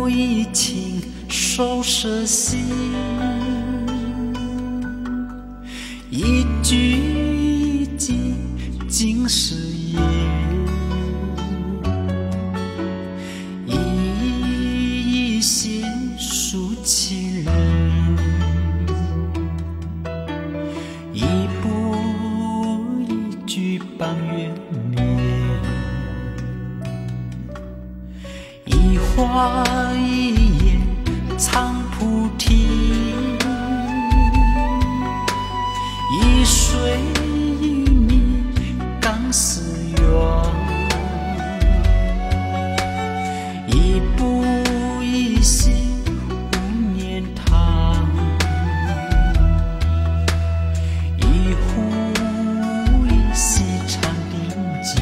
步一情手舍心，一句一句尽是言，一心抒情人，一步一句伴月眠，一花一叶藏菩提，一水一米刚思远，一步一心无念他，一呼一吸禅定间，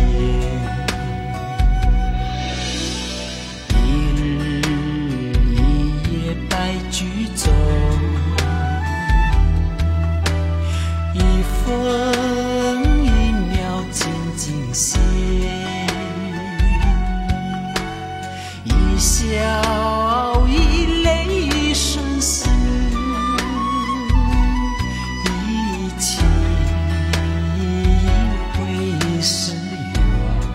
一日一夜白驹走，一分一秒静静歇，一笑一泪一生死，一情一回一世缘。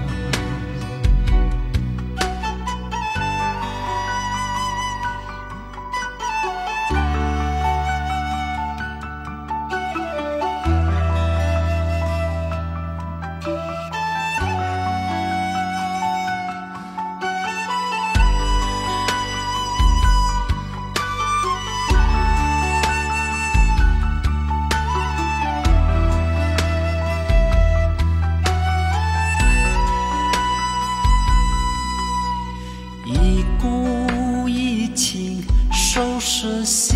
一顾一情手舍心，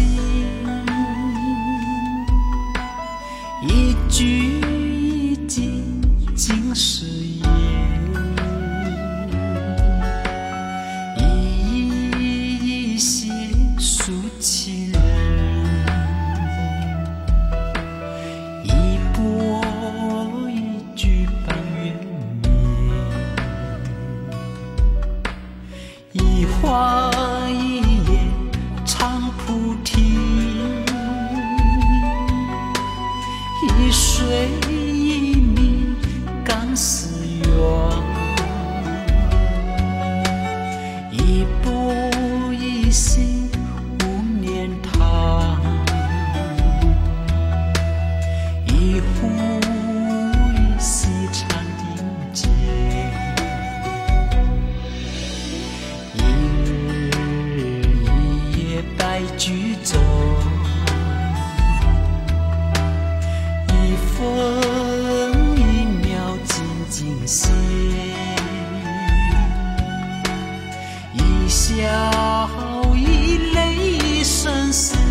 一句一句尽是言，一心抒情人，一波一句伴月眠，一花一叶藏菩提，一水一米刚思远，一步一心无念他，一呼一吸禅定间，白驹走，一分一秒静静歇，一笑一泪一生死。